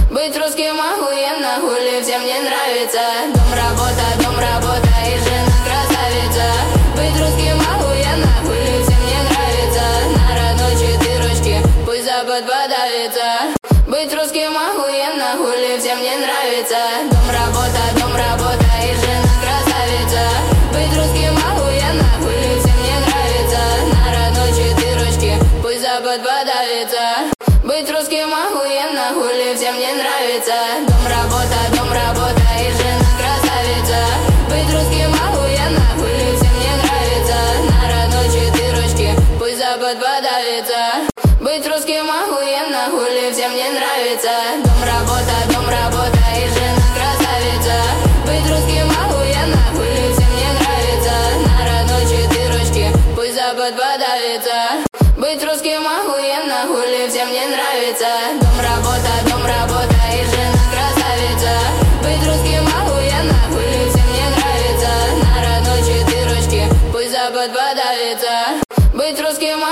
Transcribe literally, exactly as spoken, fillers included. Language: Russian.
Быть русским охуенно, хули всем не нравится. Дом, работа, дом, работа и жена красавица. Быть русским охуенно, хули всем не нравится. На родной четырочке пусть Запад подавится. Быть русским охуенно, хули всем не нравится. Дом, работа, дом, работа и жена красавица. Быть русским охуенно, хули всем не нравится. На родной четырочке пусть Запад подавится. Быть русским охуенно, хули всем не нравится. Дом, работа, дом, работа и жена красавица. Быть русским охуенно, хули всем не нравится. На родной четырочке пусть Запад подавится. Быть русским охуенно, хули всем не нравится. Дом, работа, дом, работа и жена красавица. Быть русским охуенно, хули всем не нравится. На родной четырочке пусть Запад подавится. Быть русским охуенно, хули всем не нравится. Дом, работа, дом, работа и жена красавица. Быть русским охуенно, хули всем не нравится. На родной четырочке пусть Запад подавится. Быть русским